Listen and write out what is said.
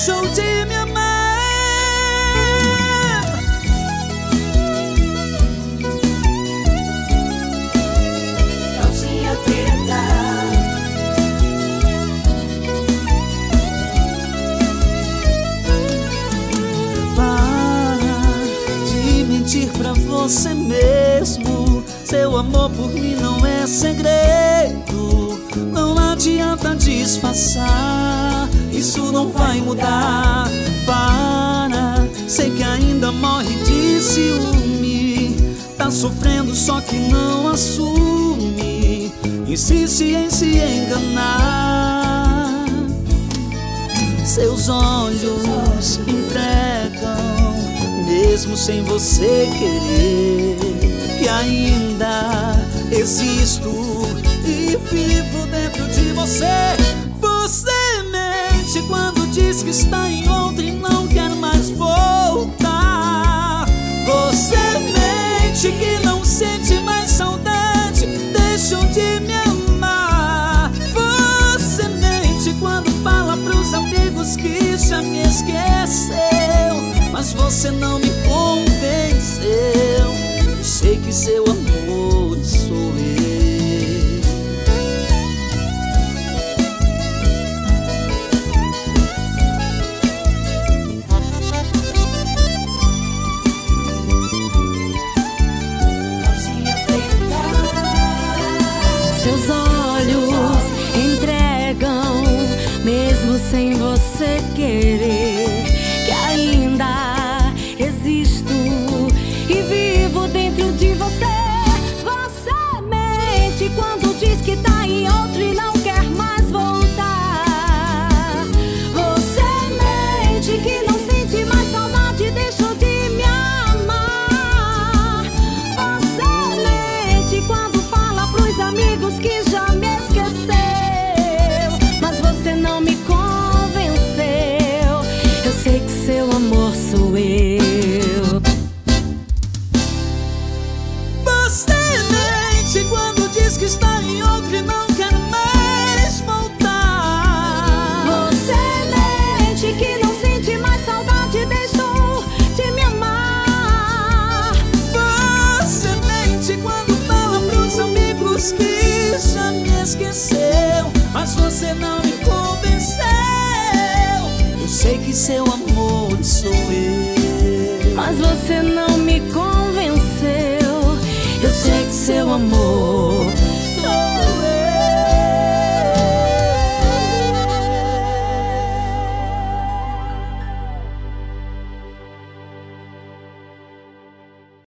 deixou de me amar. Calcinha preta. Pra você mesmo, seu amor por mim não é segredo. Não adianta disfarçar, isso não vai mudar. Para, sei que ainda morre de ciúme, tá sofrendo só que não assume, insiste em se enganar. Seus olhos entregam mesmo sem você querer, que ainda existo e vivo dentro de você. Você mente quando diz que está em outra e não quer mais voltar. Você mente que não sente mais saudade, deixou de me amar. Você mente quando fala pros amigos que já me esqueceu, mas você não me convenceu. Eu sei que seu amor sou eu. Seus olhos entregam, mesmo sem você querer, que ainda existo e vivo dentro de você. Você mente quando diz que tá em outro e não quer mais voltar. Você mente que não sente mais saudade, deixou de me amar. Você mente quando fala pros amigos que já me esqueceu, mas você não me convenceu. Eu sei que seu amor sou eu. Você mente quando diz que está em outro e não quer mais voltar. Você mente que não sente mais saudade, deixou de me amar. Você mente quando fala pros amigos que já me esqueceu, mas você não me convenceu. Eu sei que seu amor sou eu, mas você não me convenceu. Eu sei que seu amor